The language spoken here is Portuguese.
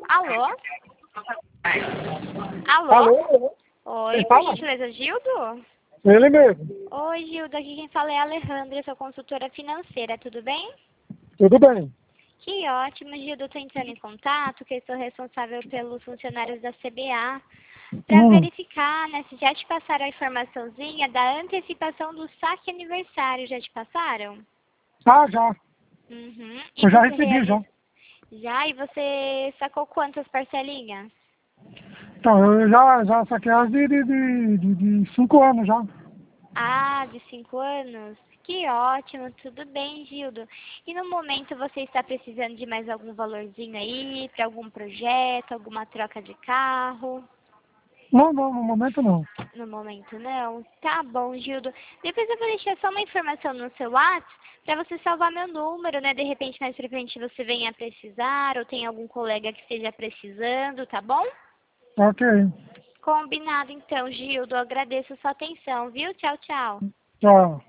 Alô? Alô? Alô? Oi, Quem por fala? gentileza, Gildo? Ele mesmo. Oi, Gildo, aqui quem fala é a Alejandra, sou consultora financeira, tudo bem? Tudo bem. Que ótimo, Gildo, estou entrando em contato, que eu sou responsável pelos funcionários da CBA, para verificar, né, se já te passaram a informaçãozinha da antecipação do saque aniversário, já te passaram? Ah, já. Uhum. E Eu já você recebi, já. Já? E você sacou quantas parcelinhas? Então, eu já saquei as de 5 anos já. Ah, de 5 anos? Que ótimo, tudo bem, Gildo. E no momento você está precisando de mais algum valorzinho aí, para algum projeto, alguma troca de carro? Não, não, no momento não. No momento não? Tá bom, Gildo. Depois eu vou deixar só uma informação no seu WhatsApp para você salvar meu número, né? De repente, mais pra frente você venha a precisar ou tem algum colega que esteja precisando, tá bom? Ok. Combinado então, Gildo. Agradeço a sua atenção, viu? Tchau, tchau. Tchau.